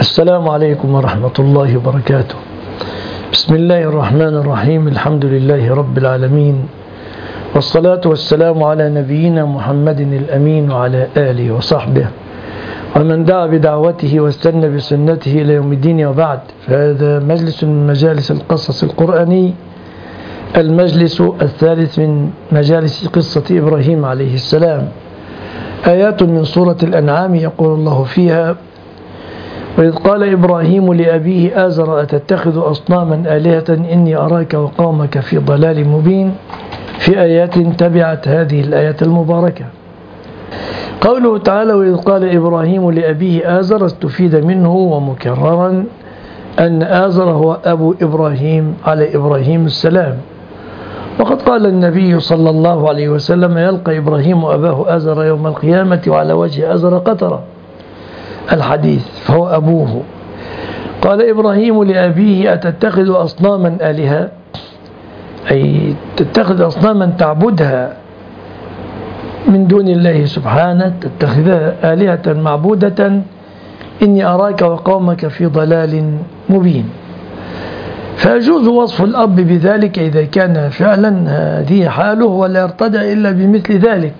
السلام عليكم ورحمة الله وبركاته. بسم الله الرحمن الرحيم. الحمد لله رب العالمين، والصلاة والسلام على نبينا محمد الأمين وعلى آله وصحبه ومن دعا بدعوته واستنى بسنته إلى يوم الدين، وبعد. فهذا مجلس من مجالس القصص القرآني، المجلس الثالث من مجالس قصة إبراهيم عليه السلام. آيات من سورة الأنعام يقول الله فيها: وإذ قال إبراهيم لأبيه آزر أتتخذ أصناما آلهة إني أراك وقومك في ضلال مبين، في آيات تبعت هذه الآية المباركة. قوله تعالى: وإذ قال إبراهيم لأبيه آزر، استفيد منه ومكررا أن آزر هو أبو إبراهيم على إبراهيم السلام. وقد قال النبي صلى الله عليه وسلم: يلقى إبراهيم أباه آزر يوم القيامة وعلى وجه آزر قطرة، الحديث، فهو أبوه. قال إبراهيم لأبيه أتتخذ أصناما آلهة، أي تتخذ أصناما تعبدها من دون الله سبحانه، تتخذها آلهة معبودة، إني أراك وقومك في ضلال مبين. فيجوز وصف الأب بذلك إذا كان فعلا هذه حاله، ولا يرتدع إلا بمثل ذلك.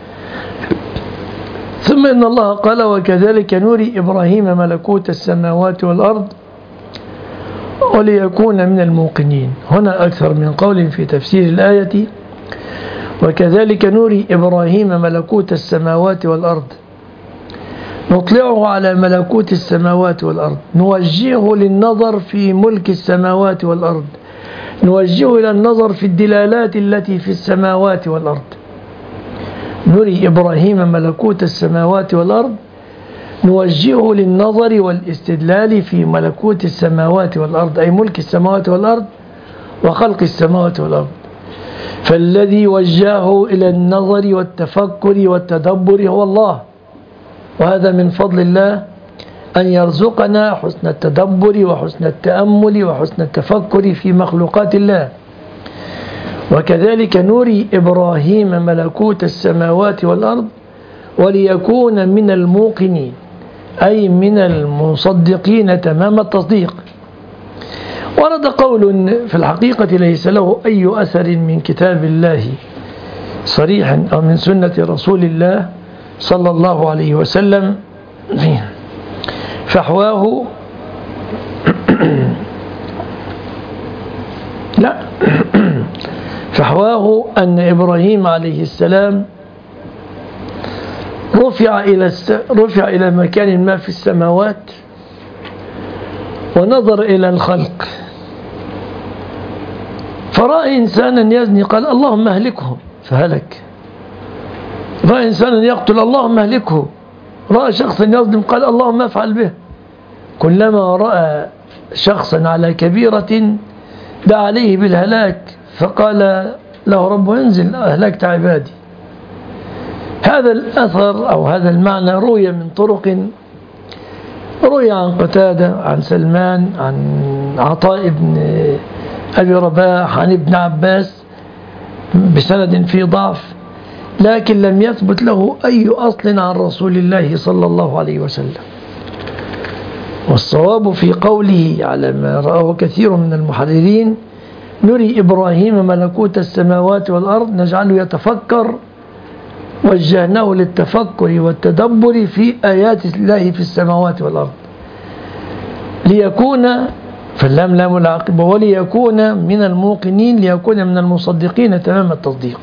ثم إن الله قال: وكذلك نري إبراهيم ملكوت السماوات والأرض وليكون من الموقنين. هنا أكثر من قول في تفسير الآية: وكذلك نري إبراهيم ملكوت السماوات والأرض، نطلعه على ملكوت السماوات والأرض، نوجهه للنظر في ملك السماوات والأرض، نوجهه إلى النظر في الدلالات التي في السماوات والأرض. نري إبراهيم ملكوت السماوات والأرض، نوجهه للنظر والاستدلال في ملكوت السماوات والأرض، أي ملك السماوات والأرض وخلق السماوات والأرض. فالذي وجهه إلى النظر والتفكر والتدبر هو الله، وهذا من فضل الله أن يرزقنا حسن التدبر وحسن التأمل وحسن التفكر في مخلوقات الله. وكذلك نري إبراهيم ملكوت السماوات والأرض وليكون من الموقنين، أي من المصدقين تمام التصديق. ورد قول في الحقيقة ليس له أي أثر من كتاب الله صريحا أو من سنة رسول الله صلى الله عليه وسلم، فحواه لا فحواه أن إبراهيم عليه السلام رفع إلى مكان ما في السماوات ونظر إلى الخلق، فرأى إنسانا يزني قال: اللهم أهلكه، فهلك. رأى إنسانا يقتل، اللهم أهلكه. رأى شخصا يظلم قال: اللهم افعل به. كلما رأى شخصا على كبيرة دعا عليه بالهلاك، فقال له ربه: انزل أهلكت عبادي. هذا الأثر أو هذا المعنى روي من طرق، روي عن قتادة، عن سلمان، عن عطاء بن أبي رباح، عن ابن عباس، بسند فيه ضعف، لكن لم يثبت له أي أصل عن رسول الله صلى الله عليه وسلم. والصواب في قوله على ما رآه كثير من المحررين: نري إبراهيم ملكوت السماوات والأرض، نجعله يتفكر، وجهناه للتفكر والتدبر في آيات الله في السماوات والأرض، ليكون، فاللام لام العاقبة، وليكون من الموقنين، ليكون من المصدقين تمام التصديق.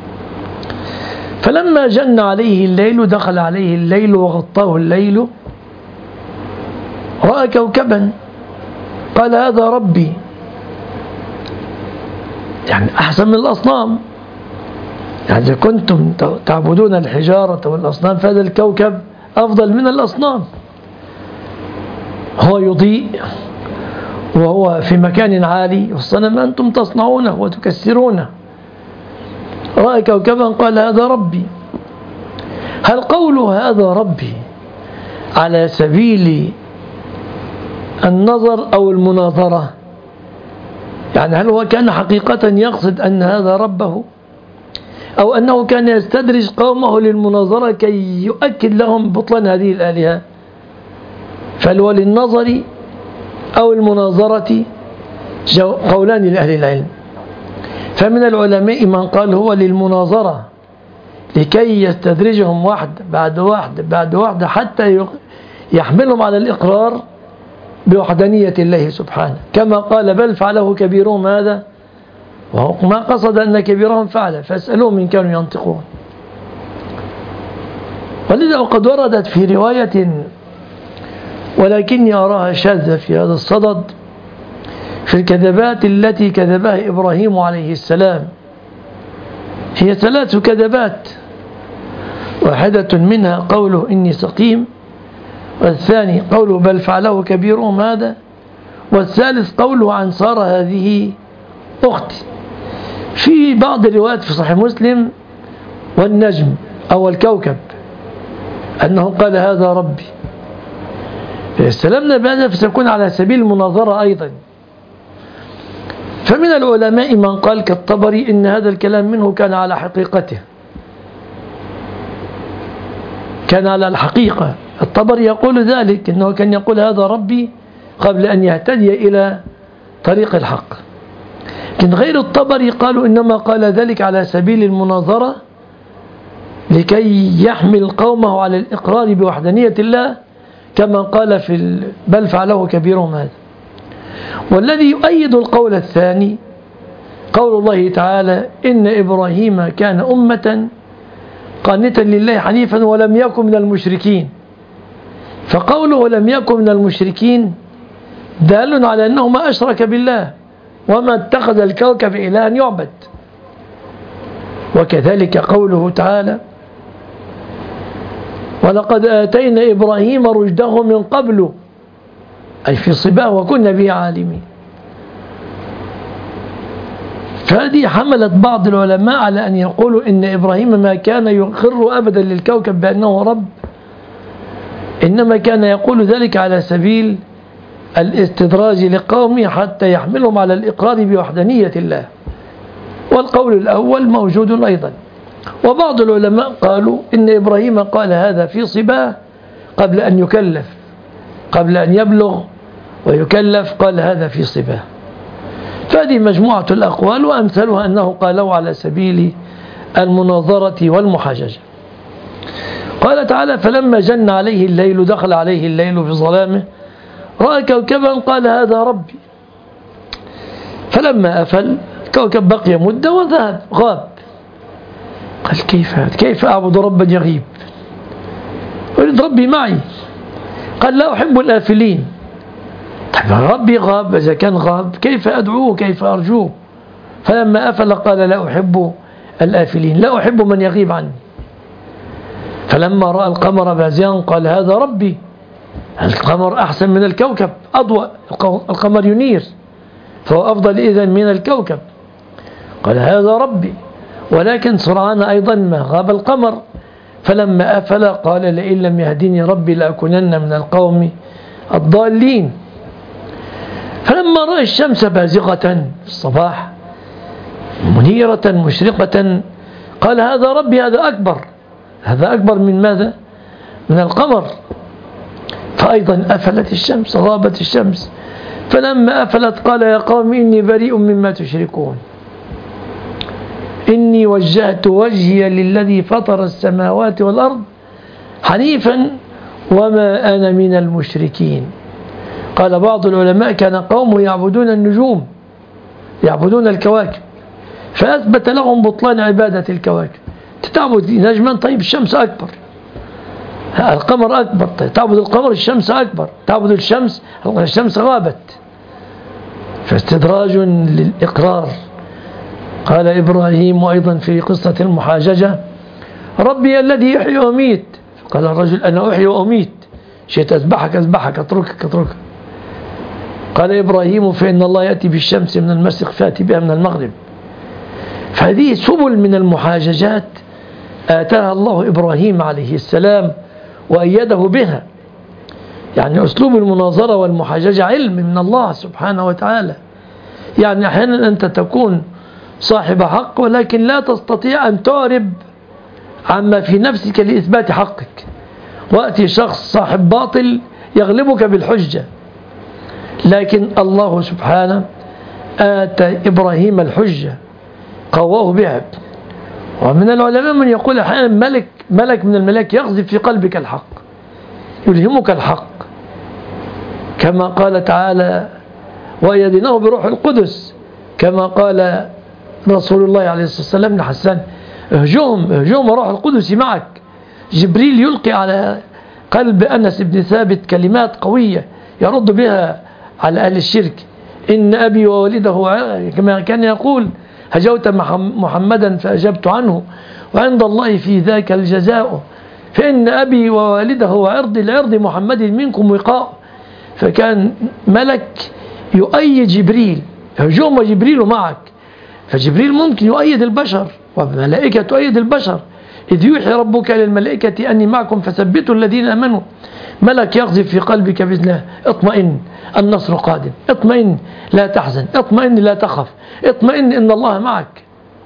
فلما جن عليه الليل، دخل عليه الليل وغطاه الليل، رأى كوكبا قال: هذا ربي، يعني أحسن من الأصنام. يعني إذا كنتم تعبدون الحجارة والأصنام فهذا الكوكب أفضل من الأصنام، هو يضيء وهو في مكان عالي، والصنم أنتم تصنعونه وتكسرونه. رأى كوكبا قال: هذا ربي. هل قول هذا ربي على سبيل النظر أو المناظرة؟ يعني هل هو كان حقيقة يقصد أن هذا ربه، أو أنه كان يستدرج قومه للمناظرة كي يؤكد لهم بطلان هذه الآلهة؟ فهل هو للنظر أو المناظرة؟ قولان لأهل العلم. فمن العلماء من قال هو للمناظرة لكي يستدرجهم واحد بعد واحد بعد واحد حتى يحملهم على الإقرار بوحدانية الله سبحانه، كما قال بل فعله كبيرهم هذا، وهو ما قصد أن كبيرهم فعله فاسألوهم إن كانوا ينطقون. ولذا وقد وردت في رواية ولكني أراها شاذة في هذا الصدد في الكذبات التي كذبها إبراهيم عليه السلام. هي 3 كذبات، واحدة منها قوله إني سقيم، والثاني قوله بل فعله كبيرهم هذا، والثالث قوله عن سارة هذه أختي. في بعض الروايات في صحيح مسلم والنجم أو الكوكب أنه قال هذا ربي. استلمنا بهذا فسيكون على سبيل المناظرة أيضا. فمن العلماء من قال كالطبري إن هذا الكلام منه كان على حقيقته، كان على الحقيقة. الطبري يقول ذلك، إنه كان يقول هذا ربي قبل أن يهتدي إلى طريق الحق. لكن غير الطبري قالوا إنما قال ذلك على سبيل المناظرة لكي يحمل قومه على الإقرار بوحدانية الله، كما قال في بل فعله كبيرهم هذا. والذي يؤيد القول الثاني قول الله تعالى إن إبراهيم كان أمة قانتا لله حنيفا ولم يكن من المشركين. فقوله لم يكن من المشركين دال على أنه ما أشرك بالله وما اتخذ الكوكب إلها يعبد. وكذلك قوله تعالى ولقد آتينا إبراهيم رشده من قبل، أي في صباه وكنا به عالمين. فهذه حملت بعض العلماء على أن يقولوا إن إبراهيم ما كان يقر أبدا للكوكب بأنه رب، إنما كان يقول ذلك على سبيل الاستدراج لقومه حتى يحملهم على الإقرار بوحدانية الله. والقول الأول موجود أيضا. وبعض العلماء قالوا إن إبراهيم قال هذا في صباه قبل أن يكلف، قبل أن يبلغ ويكلف قال هذا في صباه. فهذه مجموعة الأقوال، وأمثلها أنه قالوا على سبيل المناظرة والمحاججة. قال تعالى فلما جن عليه الليل دخل عليه الليل بظلامه رأى كوكبا قال هذا ربي، فلما أفل كوكب بقي مدة وذهب غاب. قال كيف أعبد ربا يغيب؟ أريد ربي معي. قال لا أحب الآفلين. طيب ربي غاب، إذا كان غاب كيف أدعوه كيف أرجوه؟ فلما أفل قال لا أحب الآفلين، لا أحب من يغيب عني. فلما رأى القمر بازغا قال هذا ربي. القمر أحسن من الكوكب، أضوأ، القمر ينير فهو أفضل إذن من الكوكب. قال هذا ربي. ولكن سرعان أيضا ما غاب القمر، فلما أفل قال لئن لم يهدني ربي لأكونن من القوم الضالين. فلما رأى الشمس بازغة في الصباح منيرة مشرقة قال هذا ربي، هذا أكبر، هذا أكبر من ماذا؟ من القمر. فأيضا أفلت الشمس، غابت الشمس. فلما أفلت قال يا قوم إني بريء مما تشركون، إني وجهت وجهي للذي فطر السماوات والأرض حنيفا وما أنا من المشركين. قال بعض العلماء كان قوم يعبدون النجوم، يعبدون الكواكب، فأثبت لهم بطلان عبادة الكواكب. تعبد نجما، طيب الشمس أكبر، القمر أكبر، طيب تعبد القمر، الشمس أكبر، تعبد الشمس غابت. فاستدراج للإقرار. قال إبراهيم أيضا في قصة المحاججة ربي الذي يحيي ويميت. فقال الرجل أنا أحيي وأميت، شئت أذبحك أذبحك، أتركك. قال إبراهيم فإن الله يأتي بالشمس من المشرق فأتي بها من المغرب. فهذه سبل من المحاججات آتاها الله إبراهيم عليه السلام وأيده بها. يعني أسلوب المناظرة والمحاججة علم من الله سبحانه وتعالى. يعني أحيانا أنت تكون صاحب حق ولكن لا تستطيع أن تعرب عما في نفسك لإثبات حقك، وأتي شخص صاحب باطل يغلبك بالحجة. لكن الله سبحانه آتى إبراهيم الحجة قواه بها. ومن العلماء من يقول أحيانا ملك من الملائكة يقذف في قلبك الحق، يلهمك الحق، كما قال تعالى وأيدناه بروح القدس، كما قال رسول الله عليه الصلاة والسلام لحسان اهجوم روح القدس معك. جبريل يلقي على قلب أنس بن ثابت كلمات قوية يرد بها على أهل الشرك. إن أبي ووالده، كما كان يقول هجوت محمدا فأجبت عنه وعند الله في ذاك الجزاء، فإن أبي ووالده وعرضي لعرض محمد منكم وقاء. فكان ملك يؤيد جبريل، هجوم جبريل معك، فجبريل ممكن يؤيد البشر والملائكة تؤيد البشر. إذ يوحي ربك للملائكة أني معكم فثبتوا الذين آمنوا. ملك يقذف في قلبك بإذن الله اطمئن النصر قادم، اطمئن لا تحزن، اطمئن لا تخف، اطمئن إن الله معك.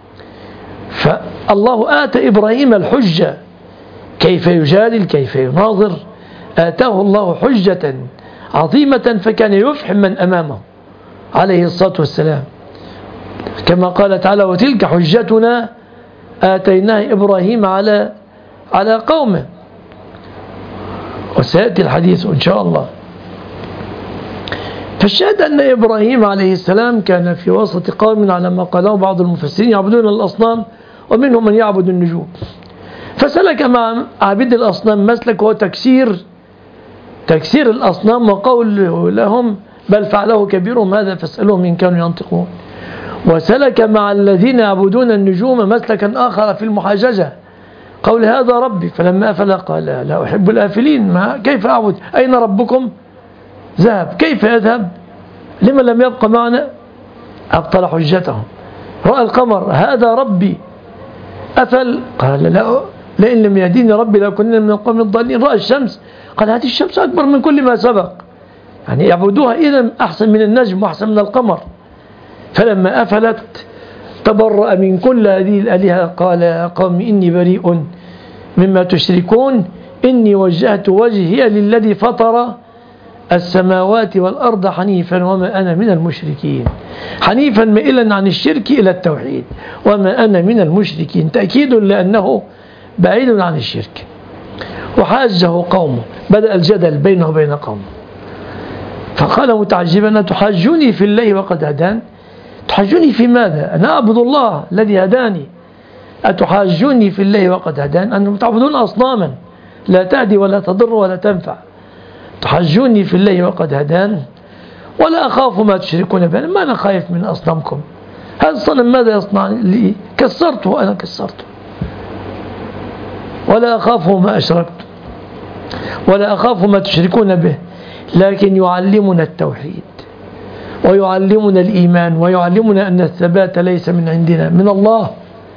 فالله آتى إبراهيم الحجة، كيف يجادل، كيف يناظر. آتاه الله حجة عظيمة فكان يفحم من أمامه عليه الصلاة والسلام، كما قال تعالى وتلك حجتنا آتيناها إبراهيم على قومه. وسيأتي الحديث إن شاء الله. فالشاهد أن إبراهيم عليه السلام كان في وسط قوم على ما قاله بعض المفسرين يعبدون الأصنام، ومنهم من يعبد النجوم. فسلك مع عابد الأصنام مسلك هو تكسير الأصنام، وقول لهم بل فعله كبيرهم هذا فاسألوهم إن كانوا ينطقون. وسلك مع الذين يعبدون النجوم مسلكا آخر في المحاججة، قول هذا ربي، فلما أفل قال لا أحب الآفلين، كيف أعبد، أين ربكم ذهب، كيف يذهب، لما لم يبقى معنا. أبطل حجتهم. رأى القمر هذا ربي، أفل قال لا لئن لم يهديني ربي لأكونن من القوم الضالين. رأى الشمس قال هذه الشمس أكبر من كل ما سبق، يعني يعبدوها إذن أحسن من النجم وأحسن من القمر. فلما أفلت تبرأ من كل هذه الآلهة قال يا قوم إني بريء مما تشركون إني وجهت وجهي للذي فطر السماوات والأرض حنيفا وما أنا من المشركين. حنيفا مائلا عن الشرك إلى التوحيد، وما أنا من المشركين، تأكيد لأنه بعيد عن الشرك. وحاجه قومه، بدأ الجدل بينه وبين قومه، فقال متعجبا تحاجوني في الله وقد هدان. تحاجوني في ماذا؟ أنا أعبد الله الذي هداني. أتحاجوني في الله وقد هدان؟ أنتم تعبدون أصناما لا تهدي ولا تضر ولا تنفع. تحاجوني في الله وقد هدان ولا أخاف ما تشركون به. ما أنا خايف من أصنامكم، هذا الصنم ماذا يصنع لي؟ كسرته، أنا كسرته. ولا أخاف ما أشركت ولا أخاف ما تشركون به، لكن يعلمنا التوحيد ويعلمنا الإيمان ويعلمنا أن الثبات ليس من عندنا، من الله.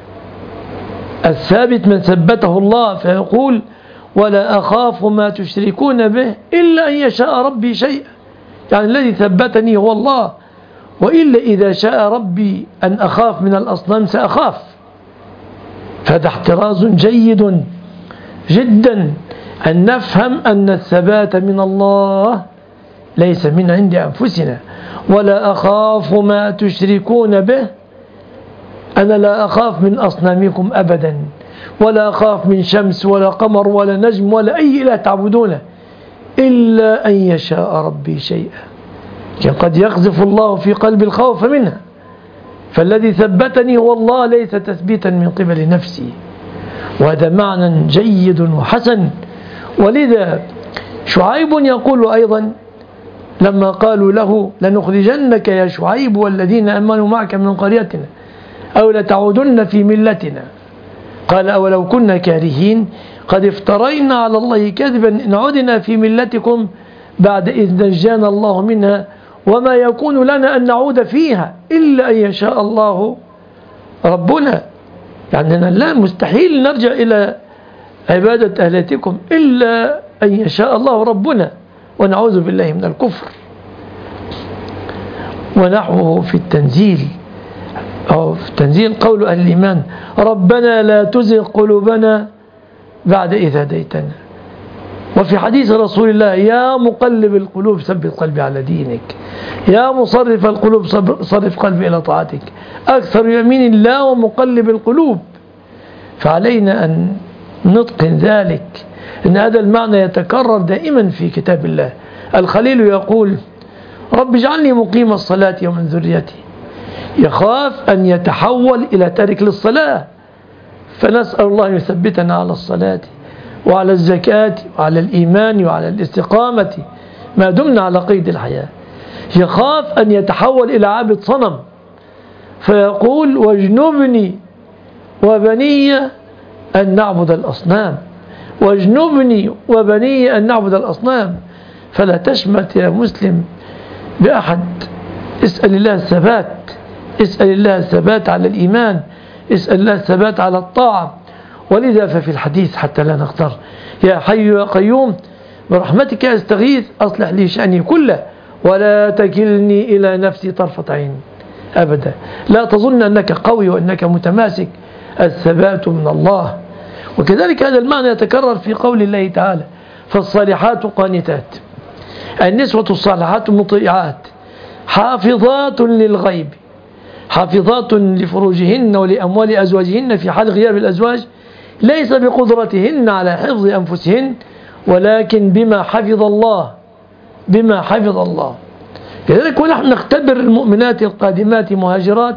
الثابت من ثبته الله، فيقول ولا أخاف ما تشركون به إلا أن يشاء ربي شيئا، يعني الذي ثبتني هو الله، وإلا إذا شاء ربي أن أخاف من الأصنام سأخاف. فهذا احتراز جيد جدا أن نفهم أن الثبات من الله ليس من عند أنفسنا. ولا أخاف ما تشركون به، أنا لا أخاف من أصنامكم أبدا، ولا أخاف من شمس ولا قمر ولا نجم ولا أي إله تعبدونه إلا أن يشاء ربي شيئا. يعني قد يقذف الله في قلب الخوف منها، فالذي ثبتني هو الله ليس تثبيتا من قبل نفسي. وهذا معنى جيد وحسن. ولذا شعيب يقول أيضا لما قالوا له لنخرجنك يا شعيب والذين آمنوا معك من قريتنا أو لتعودن في ملتنا، قال أولو كنا كارهين قد افترينا على الله كذبا إن عدنا في ملتكم بعد إذ نجانا الله منها وما يكون لنا أن نعود فيها إلا أن يشاء الله ربنا. يعني لا، مستحيل نرجع إلى عبادة أهلتكم إلا أن يشاء الله ربنا، ونعوذ بالله من الكفر. ونحوه في التنزيل أو في التنزيل قول أهل الإيمان ربنا لا تزغ قلوبنا بعد إذ هديتنا. وفي حديث رسول الله: يا مقلب القلوب ثبت قلبي على دينك، يا مصرف القلوب صرف قلبي إلى طاعتك. أكثر يمين الله ومقلب القلوب. فعلينا أن نتقن ذلك، إن هذا المعنى يتكرر دائما في كتاب الله. الخليل يقول: رب اجعلني مقيم الصلاة ومن ذريتي. يخاف أن يتحول إلى تارك للصلاة، فنسأل الله أن يثبتنا على الصلاة وعلى الزكاة وعلى الإيمان وعلى الاستقامة ما دمنا على قيد الحياة. يخاف أن يتحول إلى عابد صنم، فيقول: واجنبني وبني أن نعبد الأصنام، واجنبني وبني أن نعبد الأصنام. فلا تشمت يا مسلم بأحد. اسأل الله الثبات، اسأل الله الثبات على الإيمان، اسأل الله الثبات على الطاعة. ولذا ففي الحديث حتى لا نختار: يا حي يا قيوم برحمتك أستغيث أصلح لي شأني كله ولا تكلني إلى نفسي طرفة عين. أبدا لا تظن أنك قوي وأنك متماسك، الثبات من الله. وكذلك هذا المعنى يتكرر في قول الله تعالى: فالصالحات قانتات، النسوة الصالحات مطيعات، حافظات للغيب، حافظات لفروجهن ولأموال أزواجهن في حال غياب الأزواج، ليس بقدرتهن على حفظ أنفسهن ولكن بما حفظ الله، بما حفظ الله. كذلك ونحن نختبر المؤمنات القادمات مهاجرات: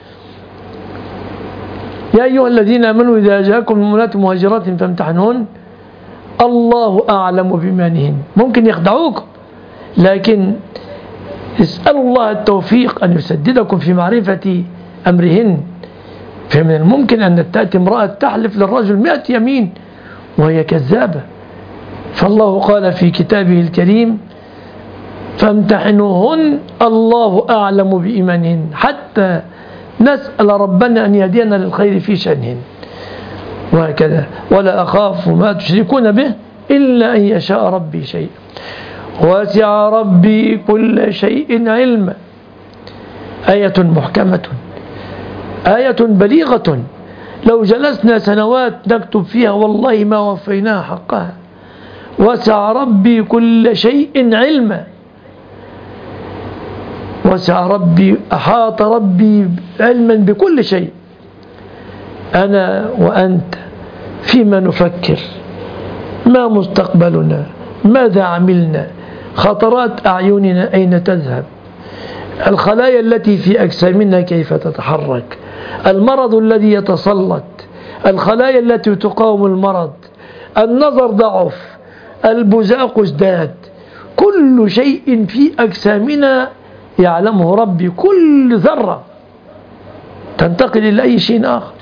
يا أيها الذين آمنوا إذا جاءكم المؤمنات مهاجرات فامتحنوهن الله أعلم بإيمانهن. ممكن يخدعوكم، لكن اسألوا الله التوفيق أن يسددكم في معرفة أمرهن. فمن الممكن أن تأتي امرأة تحلف للرجل 100 يمين وهي كذابة. فالله قال في كتابه الكريم: فامتحنوهن الله أعلم بإيمانهن، حتى نسأل ربنا أن يهدينا للخير في شأنهن. وهكذا: ولا أخاف ما تشركون به إلا أن يشاء ربي شيئا وسع ربي كل شيء علما. آية محكمة، آية بليغة، لو جلسنا سنوات نكتب فيها والله ما وفيناها حقها. وسع ربي كل شيء علما، وسع ربي، أحاط ربي علما بكل شيء. أنا وأنت فيما نفكر، ما مستقبلنا، ماذا عملنا، خطرات أعيننا أين تذهب، الخلايا التي في أجسامنا كيف تتحرك، المرض الذي يتسلط، الخلايا التي تقاوم المرض، النظر ضعف، البزاق ازداد. كل شيء في أجسامنا يعلمه ربي، كل ذرة تنتقل إلى أي شيء آخر.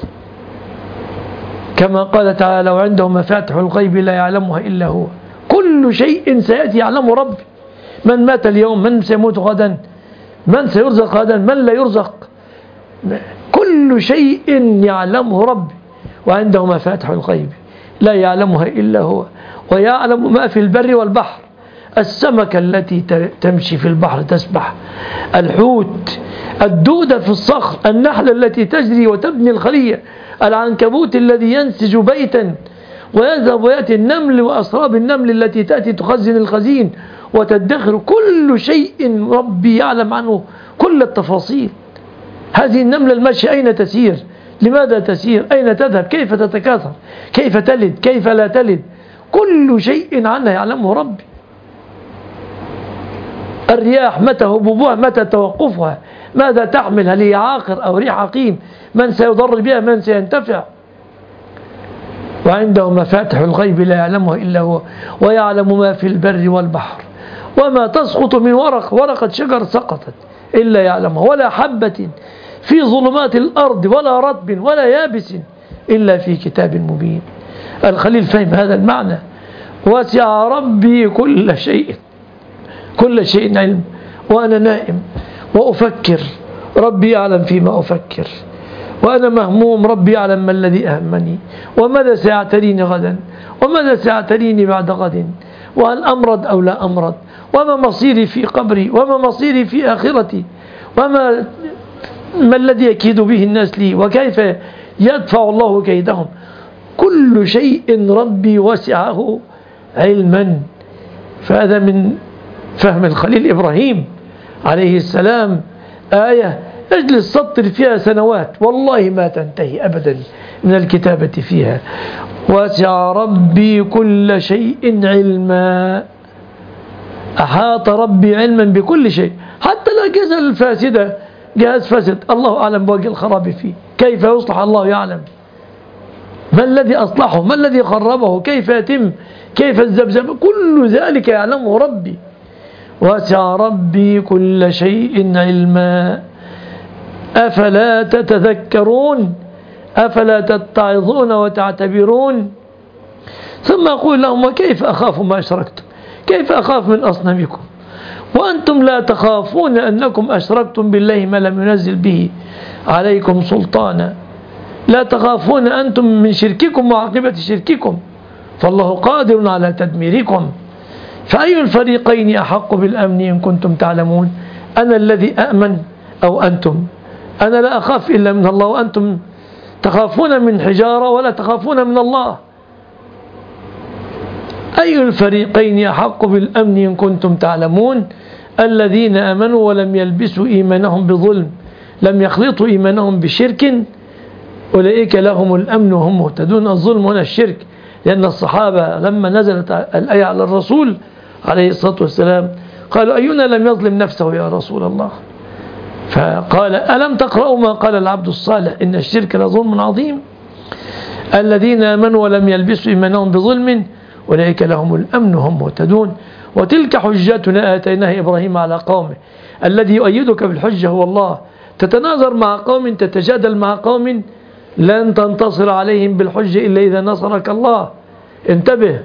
كما قال تعالى: وعنده مفاتح الغيب لا يعلمها إلا هو. كل شيء سيأتي يعلمه ربي. من مات اليوم، من سيموت غدا، من سيرزق غدا، من لا يرزق. كل شيء يعلمه ربي. وعنده مفاتح الغيب لا يعلمها إلا هو، ويعلم ما في البر والبحر. السمكة التي تمشي في البحر تسبح، الحوت، الدودة في الصخر، النحلة التي تجري وتبني الخلية، العنكبوت الذي ينسج بيتا ويذهب ويأتي النمل وأسراب النمل التي تأتي تخزن الخزين وتدخر. كل شيء ربي يعلم عنه كل التفاصيل. هذه النملة الماشية أين تسير؟ لماذا تسير؟ أين تذهب؟ كيف تتكاثر؟ كيف تلد؟ كيف لا تلد؟ كل شيء عنها يعلمه ربي. الرياح متى هبوبها، متى توقفها، ماذا تحمل، هل هي عاقر أو ريح عقيم، من سيضر بها، من سينتفع. وعنده مفاتح الغيب لا يعلمها إلا هو، ويعلم ما في البر والبحر، وما تسقط من ورقة شجر سقطت إلا يعلمها، ولا حبة في ظلمات الأرض ولا رطب ولا يابس إلا في كتاب مبين. الخليل فهم هذا المعنى: وسع ربي كل شيء، كل شيء علم. وأنا نائم وأفكر، ربي يعلم فيما أفكر. وأنا مهموم، ربي يعلم ما الذي أهمني، وماذا سيعتريني غدا، وماذا سيعتريني بعد غد، وهل أمرض أو لا أمرض، وما مصيري في قبري، وما مصيري في آخرتي، ما الذي يكيد به الناس لي، وكيف يدفع الله كيدهم. كل شيء ربي وسعه علما. فهذا من فهم الخليل إبراهيم عليه السلام آية اجلس سطر فيها سنوات والله ما تنتهي أبدا من الكتابة فيها. وسع ربي كل شيء علما. أحاط ربي علما بكل شيء، حتى الأجهزة الفاسدة، جهاز فاسد الله أعلم بوجه الخراب فيه، كيف يصلح الله يعلم. ما الذي أصلحه؟ ما الذي خربه؟ كيف يتم؟ كيف الزبزب؟ كل ذلك يعلمه ربي. وسع ربي كل شيء علما أفلا تتذكرون أفلا تتعظون وتعتبرون. ثم أقول لهم وكيف أخاف ما أشركتم؟ كيف أخاف من أصنامكم وأنتم لا تخافون أنكم أشركتم بالله ما لم ينزل به عليكم سلطانا، لا تخافون أنتم من شرككم وعاقبة شرككم، فالله قادر على تدميركم. فأي الفريقين أحق بالأمن إن كنتم تعلمون؟ أنا الذي أأمن أو أنتم؟ أنا لا أخاف إلا من الله وأنتم تخافون من حجارة ولا تخافون من الله. أي الفريقين أحق بالأمن إن كنتم تعلمون؟ الذين آمنوا ولم يلبسوا إيمانهم بظلم، لم يخلطوا إيمانهم بشرك، أولئك لهم الأمن وهم مهتدون. الظلم هنا الشرك، لأن الصحابة لما نزلت الآية على الرسول عليه الصلاة والسلام قالوا أينا لم يظلم نفسه يا رسول الله؟ فقال ألم تقرأوا ما قال العبد الصالح إن الشرك لظلم عظيم. الذين آمنوا ولم يلبسوا إيمانهم بظلم أولئك لهم الأمن وهم مهتدون. وتلك حجتنا آتيناها إبراهيم على قومه. الذي يؤيدك بالحجة هو الله. تتناظر مع قوم، تتجادل مع قوم، لن تنتصر عليهم بالحجة إلا إذا نصرك الله. انتبه.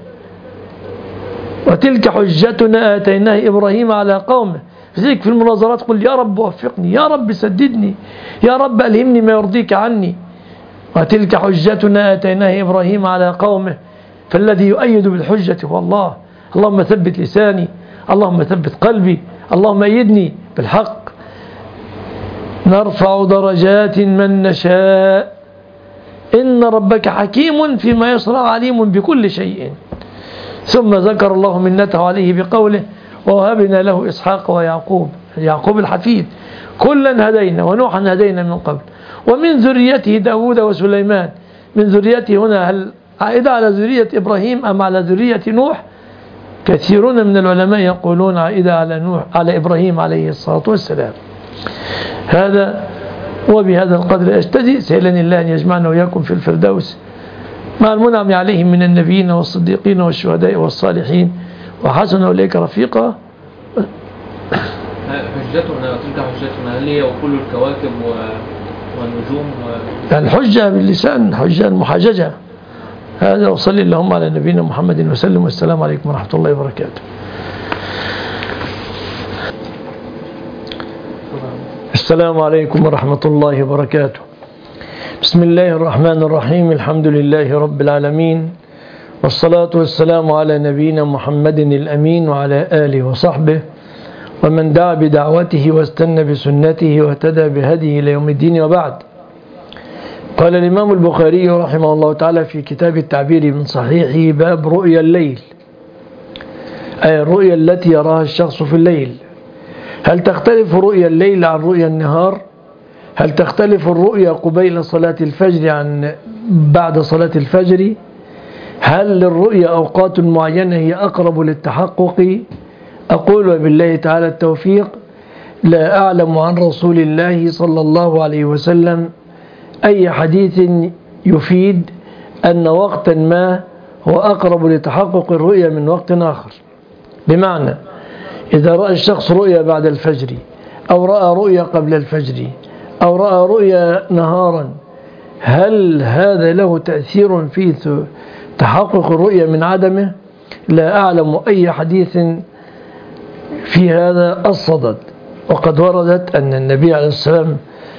وتلك حجتنا آتيناها إبراهيم على قومه. فذلك في المناظرات قل يا رب وفقني، يا رب سددني، يا رب ألهمني ما يرضيك عني. وتلك حجتنا آتيناها إبراهيم على قومه. فالذي يؤيد بالحجة هو الله. اللهم ثبت لساني، اللهم ثبت قلبي، اللهم أيدني بالحق. نرفع درجات من نشاء إن ربك حكيم فيما يصنع عليم بكل شيء. ثم ذكر الله منته عليه بقوله ووهبنا له إسحاق ويعقوب، يعقوب الحفيد. كلا هدينا ونوحا هدينا من قبل ومن ذريته داود وسليمان. من ذريته هنا هل عائدة على ذرية إبراهيم أم على ذرية نوح؟ كثيرون من العلماء يقولون عائدة على نوح، على إبراهيم عليه الصلاة والسلام. هذا وبهذا القدر أجتزئ، سألني الله أن يجمعنا وإياكم في الفردوس مع المنعم عليهم من النبيين والصديقين والشهداء والصالحين وحسن أولئك رفيقا. حجتنا وتلك حجتنا هل هي وكل الكواكب والنجوم الحجة باللسان، حجة المحججة. هذا وصلي اللهم على نبينا محمد وسلم، والسلام عليكم ورحمة الله وبركاته. السلام عليكم ورحمة الله وبركاته. بسم الله الرحمن الرحيم. الحمد لله رب العالمين، والصلاة والسلام على نبينا محمد الأمين وعلى آله وصحبه ومن دعا بدعوته واستنى بسنته واهتدى بهديه إلى يوم الدين. وبعد. قال الإمام البخاري رحمه الله تعالى في كتاب التعبير من صحيحه باب رؤيا الليل، أي الرؤيا التي يراها الشخص في الليل. هل تختلف رؤيا الليل عن رؤيا النهار؟ هل تختلف الرؤيا قبيل صلاة الفجر عن بعد صلاة الفجر؟ هل للرؤيا أوقات معينة هي أقرب للتحقق؟ أقول وبالله تعالى التوفيق، لا أعلم عن رسول الله صلى الله عليه وسلم أي حديث يفيد أن وقتا ما هو أقرب لتحقق الرؤيا من وقت آخر. بمعنى إذا رأى الشخص رؤيا بعد الفجر أو رأى رؤيا قبل الفجر أو رأى رؤيا نهارا، هل هذا له تأثير في تحقق الرؤيا من عدمه؟ لا أعلم أي حديث في هذا الصدد. وقد وردت أن النبي عليه السلام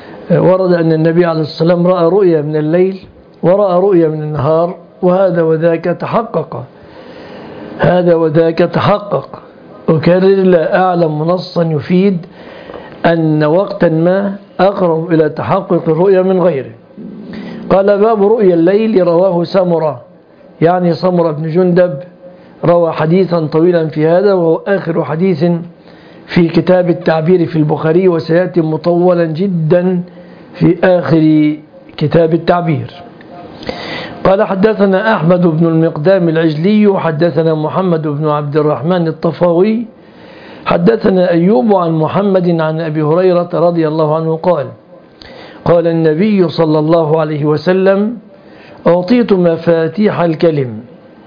رأى رؤيا من الليل ورأى رؤيا من النهار، وهذا وذاك تحقق، هذا وذاك تحقق. أكرر، لا أعلم نصا يفيد أن وقتا ما أقرب إلى تحقق الرؤيا من غيره. قال باب رؤيا الليل رواه سمرة، يعني سمرة بن جندب روى حديثا طويلا في هذا، وهو آخر حديث في كتاب التعبير في البخاري، وسيأتي مطولا جدا في آخر كتاب التعبير. قال حدثنا أحمد بن المقدام العجلي وحدثنا محمد بن عبد الرحمن الطفاوي حدثنا أيوب عن محمد عن أبي هريرة رضي الله عنه قال قال النبي صلى الله عليه وسلم أعطيت مفاتيح الكلم.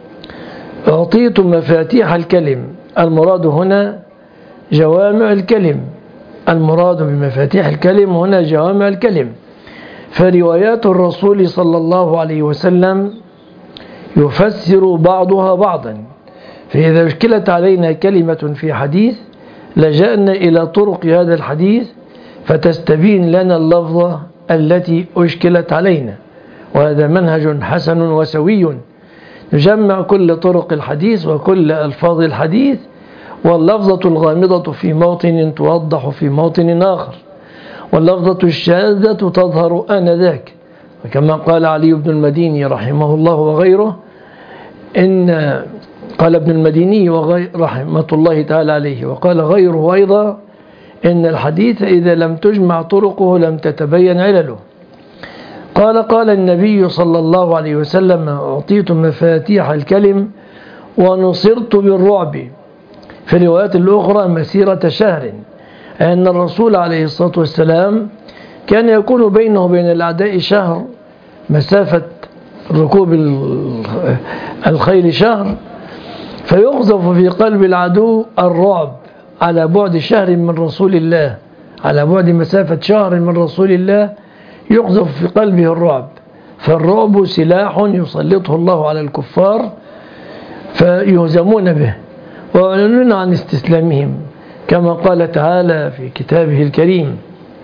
أعطيت مفاتيح الكلم، المراد هنا جوامع الكلم، المراد بمفاتيح الكلم هنا جوامع الكلم. فروايات الرسول صلى الله عليه وسلم يفسر بعضها بعضا، فإذا أشكلت علينا كلمة في حديث لجأنا إلى طرق هذا الحديث فتستبين لنا اللفظة التي أشكلت علينا، وهذا منهج حسن وسوي، نجمع كل طرق الحديث وكل ألفاظ الحديث، واللفظة الغامضة في موطن توضح في موطن آخر، واللفظة الشاذة تظهر آنذاك. وكما قال علي بن المديني رحمه الله وغيره، إن قال ابن المديني رحمة الله تعالى عليه، وقال غيره أيضا، إن الحديث إذا لم تجمع طرقه لم تتبين علله. قال النبي صلى الله عليه وسلم أعطيت مفاتيح الكلم ونصرت بالرعب. في الروايات الأخرى مسيرة شهر، أن الرسول عليه الصلاة والسلام كان يكون بينه وبين الأعداء شهر، مسافة ركوب الخيل شهر، فيقذف في قلب العدو الرعب على بعد شهر من رسول الله، على بعد مسافة شهر من رسول الله يقذف في قلبه الرعب. فالرعب سلاح يسلطه الله على الكفار فيهزمون به ويعلنون عن استسلامهم، كما قال تعالى في كتابه الكريم: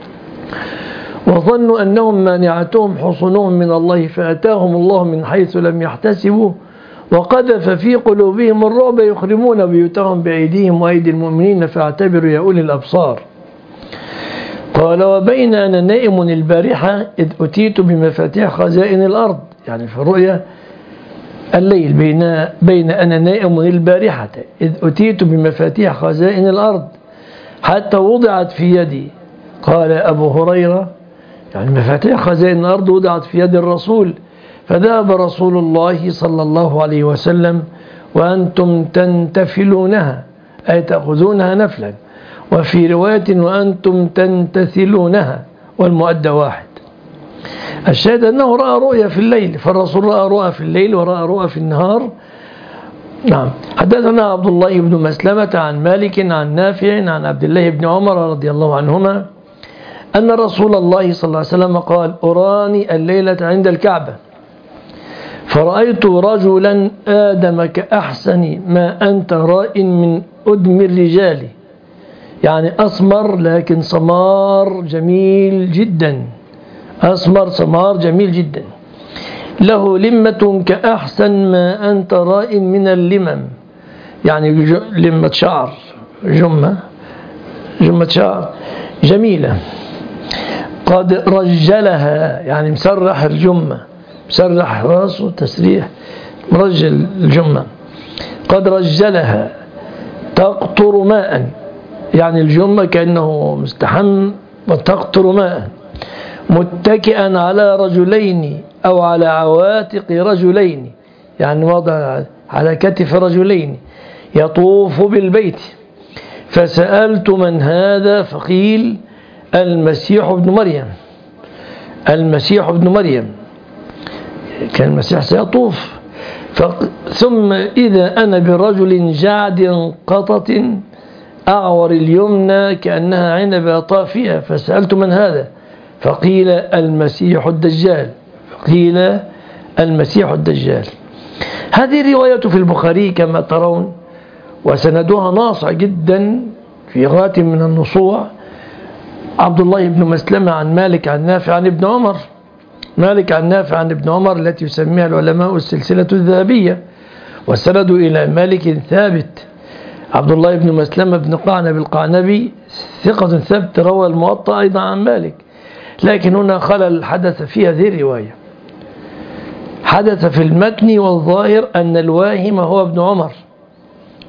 وظنوا أنهم مانعتهم حصونهم من الله فأتاهم الله من حيث لم يحتسبوا وقذف في قلوبهم الرعب يخرمون بيوتهم بأيديهم وأيدي المؤمنين فاعتبروا يا أولي الأبصار. قال وبين أنا نائم البارحة إذ أتيت بمفاتيح خزائن الأرض، يعني في الرؤيا الليل، بين أنا نائم البارحة إذ أتيت بمفاتيح خزائن الأرض حتى وضعت في يدي. قال أبو هريرة يعني مفاتيح خزائن الأرض وضعت في يد الرسول، فذهب رسول الله صلى الله عليه وسلم وأنتم تنتفلونها أي تأخذونها نفلا، وفي رواية وأنتم تنتثلونها، والمؤدى واحد. الشاهد أنه رأى رؤيا في الليل، فالرسول رأى رؤى في الليل ورأى رؤى في النهار. نعم. حدثنا عبد الله بن مسلمة عن مالك عن نافع عن عبد الله بن عمر رضي الله عنهما أن رسول الله صلى الله عليه وسلم قال أراني الليلة عند الكعبة فرأيت رجلا آدم كأحسن ما أنت راء من أدم الرجال، يعني أسمر لكن سمار جميل جدا، أسمر سمار جميل جدا، له لمة كأحسن ما أنت راء من اللمم، يعني لمة شعر، جمة شعر جميلة، قد رجلها يعني مسرح الجمة، مسرح راسه تسريح مرجل الجمة، قد رجلها تقطر ماء، يعني الجمة كأنه مستحم وتقطر ماء، متكئا على رجلين أو على عواتق رجلين، يعني وضع على كتف رجلين، يطوف بالبيت. فسألت من هذا فقيل المسيح ابن مريم، المسيح ابن مريم، كان المسيح سيطوف. ثم إذا أنا برجل جعد قطة أعور اليمنى كأنها عنبة طافئة، فسألت من هذا فقيل المسيح الدجال، فقيل المسيح الدجال. هذه الرواية في البخاري كما ترون، وسندها ناصع جدا في غاية من النصوع. عبد الله بن مسلمة عن مالك عن نافع عن ابن عمر، مالك عن نافع عن ابن عمر التي يسميها العلماء السلسلة الذهبية، والسند إلى مالك ثابت. عبد الله بن مسلمة بن قعنب القعنبي ثقة ثبت، روى الموطأ أيضا عن مالك، لكن هنا خلل حدث في هذه الرواية، حدث في المتن والظاهر أن الواهم هو ابن عمر،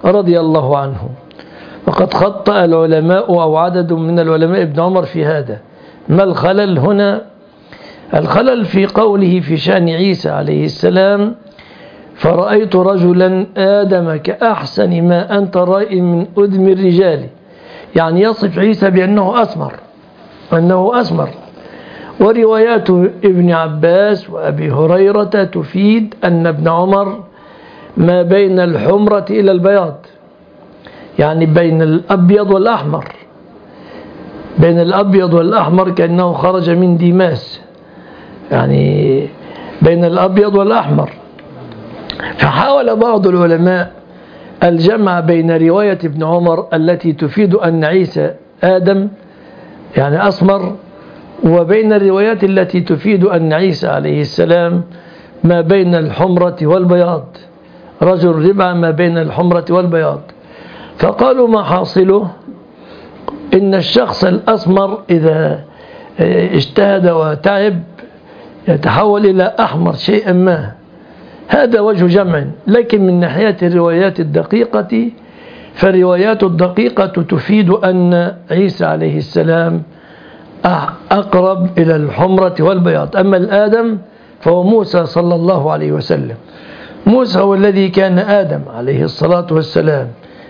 رضي الله عنه. وقد خطأ العلماء أو عدد من العلماء ابن عمر في هذا. ما الخلل هنا؟ الخلل في قوله في شأن عيسى عليه السلام: فرأيت رجلا آدم كأحسن ما أنت رائع من أدم الرجال، يعني يصف عيسى بأنه أسمر. وروايات ابن عباس وأبي هريرة تفيد أن ابن عمر ما بين الحمرة إلى البياض، يعني بين الأبيض والأحمر، بين الأبيض والأحمر، كأنه خرج من ديماس، يعني بين الأبيض والأحمر. فحاول بعض العلماء الجمع بين رواية ابن عمر التي تفيد أن عيسى آدم يعني أسمر، وبين الروايات التي تفيد أن عيسى عليه السلام ما بين الحمرة والبياض، رجل ربع ما بين الحمرة والبياض. فقالوا ما حاصله إن الشخص الأسمر إذا اجتهد وتعب يتحول إلى أحمر شيئا ما، هذا وجه جمع. لكن من ناحية الروايات الدقيقة، فالروايات الدقيقة تفيد أن عيسى عليه السلام أقرب إلى الحمرة والبياض. أما الآدم فهو موسى صلى الله عليه وسلم. موسى هو الذي كان آدم عليه الصلاة والسلام،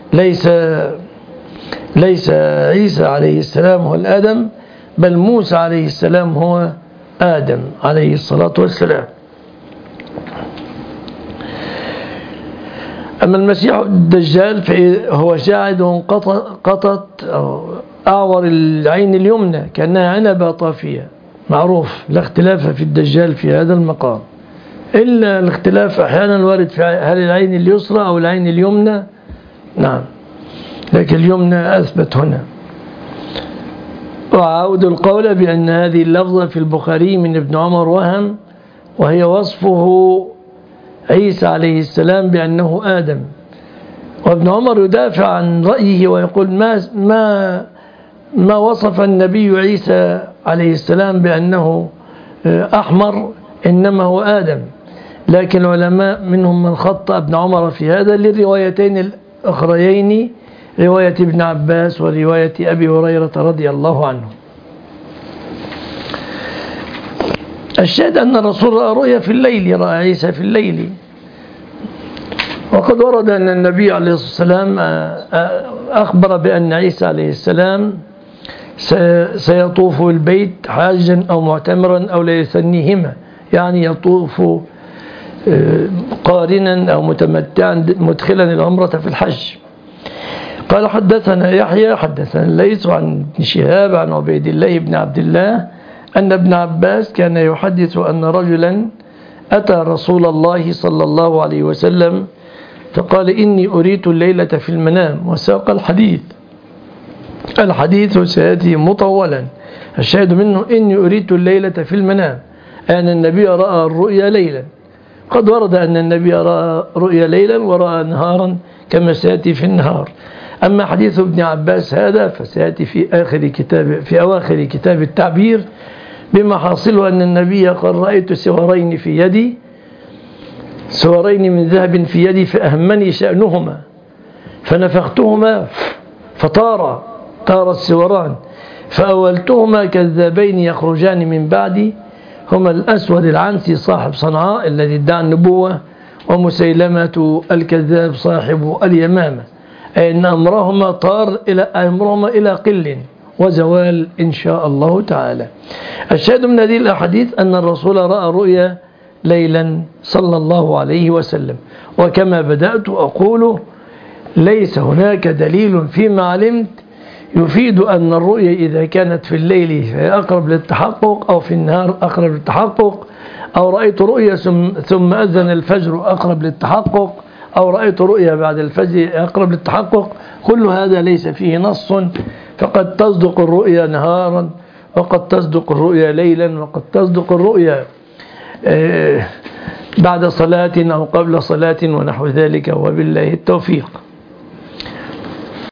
ليس عيسى عليه السلام هو الآدم، بل موسى عليه السلام هو آدم عليه الصلاة والسلام. أما المسيح الدجال فهو شاعد قطط أو أعور العين اليمنى كأنها عنبة طافية، معروف. لا اختلاف في الدجال في هذا المقام، إلا الاختلاف أحيانا الوارد في هل العين اليسرى أو العين اليمنى. نعم، لكن اليمنى أثبت هنا. وعود القول بأن هذه اللفظة في البخاري من ابن عمر وهم، وهي وصفه عيسى عليه السلام بأنه آدم. وابن عمر يدافع عن رأيه ويقول ما وصف النبي عيسى عليه السلام بأنه أحمر، إنما هو آدم. لكن العلماء منهم من خطأ ابن عمر في هذا للروايتين الأخريين، رواية ابن عباس ورواية أبي هريرة رضي الله عنه. الشاهد أن الرسول رأى رؤيا في الليل، رأى عيسى في الليل. وقد ورد أن النبي عليه الصلاة والسلام أخبر بأن عيسى عليه السلام سيطوف البيت حاجا أو معتمرا أو لا يثنيهما، يعني يطوف قارنا أو متمتعا مدخلا العمرة في الحج. قال حدثنا يحيى حدثنا الليث عن ابن شهاب عن عبيد الله بن عبد الله أن ابن عباس كان يحدث أن رجلا أتى رسول الله صلى الله عليه وسلم فقال: إني أريت الليلة في المنام، وساق الحديث سيأتي مطولا. الشاهد منه إني أريت الليلة في المنام، أن النبي رأى الرؤيا ليلا. قد ورد أن النبي رأى رؤيا ليلا ورأى نهارا كما سيأتي في النهار. أما حديث ابن عباس هذا فسيأتي في أواخر كتاب التعبير، بما حاصله أن النبي قال: رأيت سوارين في يدي، سوارين من ذهب في يدي، فأهمني شأنهما فنفختهما فطار السواران، فأولتهما كذابين يخرجان من بعدي، هما الأسود العنسي صاحب صنعاء الذي ادعى النبوة، ومسيلمة الكذاب صاحب اليمامة، أي أن أمرهما إلى قل وزوال إن شاء الله تعالى. الشاهد من هذه الأحاديث أن الرسول رأى رؤيا ليلا صلى الله عليه وسلم. وكما بدأت أقول، ليس هناك دليل فيما علمت يفيد أن الرؤيا إذا كانت في الليل فهي أقرب للتحقق، أو في النهار أقرب للتحقق، أو رأيت رؤيا ثم أذن الفجر أقرب للتحقق، أو رأيت رؤيا بعد الفجر أقرب للتحقق. كل هذا ليس فيه نص، فقد تصدق الرؤيا نهارا، وقد تصدق الرؤيا ليلا، وقد تصدق الرؤيا بعد صلاة أو قبل صلاة ونحو ذلك، وبالله التوفيق.